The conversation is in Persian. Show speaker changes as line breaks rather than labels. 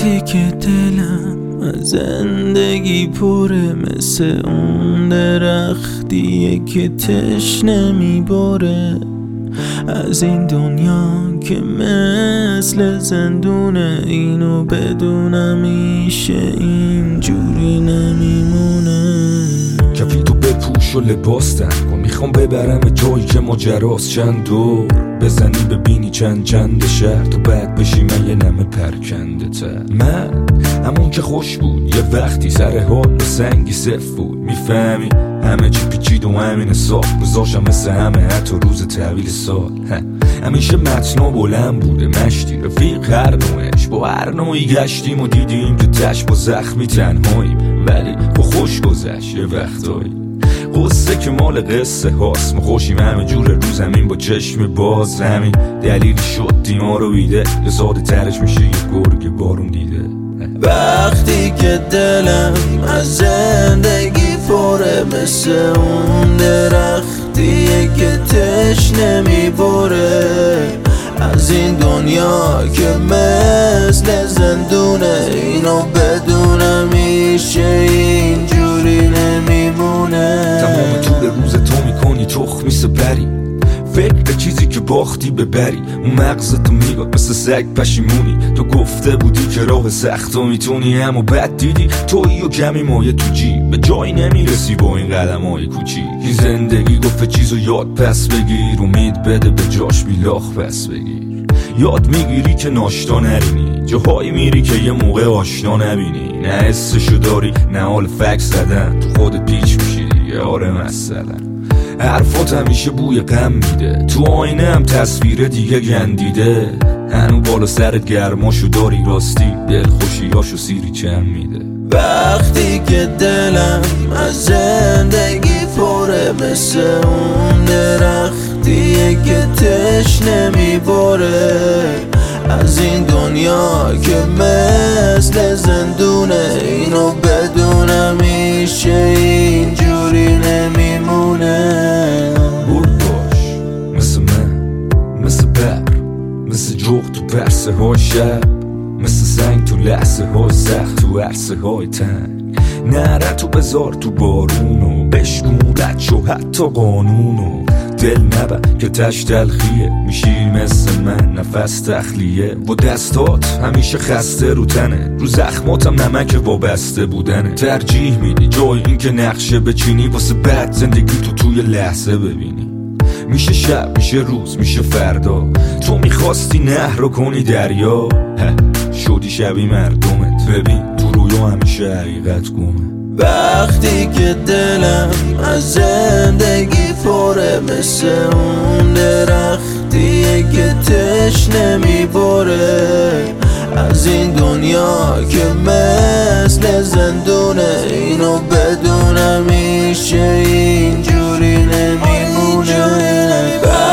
وقتی که دلم از زندگی پره، مثل اون درختیه که تشنه میباره، از این دنیا که مثل زندونه، اینو بدونم میشه اینجوری نمیمونه.
کفی تو بپوش و لباس تن کن، میخوام ببرم جایی که ماجراست، چند دور بزنی ببینی چند شهر، تو بعد بشی من یه نمه پرکنده تر. من همون که خوش بود یه وقتی، سر حال و سنگی صف بود، میفهمی همه چی پیچید و همین سال گذاشتم مثل همه، حتی روز تحویل سال. همیشه متنا بلند بوده، مشتی رفیق هر نوعش، با هر نوعی گشتیم و دیدیم که تش با زخمی تنهاییم، ولی با خوش گذشت یه وقتایی. قصه که مال قصه هاست، ما خوشیم همه جور رو زمین با چشم باز، همین دلیل شد دیما رو بیده، یه ساده ترش میشه یه گرگ بارون دیده.
وقتی که دلم از زندگی پره، مثل اون درختیه که تشنه میبره، از این دنیا که مثل زندونه، اینو بدونم میشه اینجوری نمیمونه.
تمام طول روز تو میکنی تخمی سپری، فکر به چیزی که باختی ببری، اون مغزتو میگاد مثل سگ پشیمونی، تو گفته بودی که راه سخت و میتونی، اما بعد دیدی تویی و کمی مایه تو جیب، به جایی نمیرسی با این قدم های کوچیک. این زندگی گفت چیزو یاد پس بگیر، امید بده به جاش بیلاخ پس بگیر، یاد میگیری که ناشتا نرینی، جاهایی میری که یه موقع آشنا نبینی، نه حسشو داری نه حال فکس زدن، تو خودت پیچ میشی دیگه. آره مثلا حرفات همیشه بوی غم میده، تو آینه هم تصویر دیگه گندیده، هنو بالا سرت گرماشو داری، راستی دل خوشیاشو سیری چند میده.
وقتی که دلم از زندگی پره، مثل اون درختیه که تشنه میباره، از این دنیا که مثل زندونه، اینو بدونم میشه اینجوری نمیمونه.
برد باش مثل من، مثل بر، مثل جغ تو برسه های شب، مثل سنگ تو لحظه های سخت، تو عرصه های تنگ. نره تو بذار تو بارونو، بشکون رد شو حتی قانونو، دل نبر که تش تلخیه، میشی مثل من نفس تخلیه، با دستات همیشه خسته رو تنه، رو زخماتم نمک وابسته بودنه، ترجیح میدی جای این که نقشه بچینی، واسه بعد زندگی تو توی لحظه ببینی. میشه شب میشه روز میشه فردا، تو میخواستی نهر رو کنی دریا، شدی شبی مردمت، ببین تو رویا همیشه حقیقت گمه.
وقتی که دلم از زندگی پره، مثل اون درختیه که تشنه میباره، از این دنیا که مثل زندونه، اینو بدونم میشه اینجوری نمیمونه.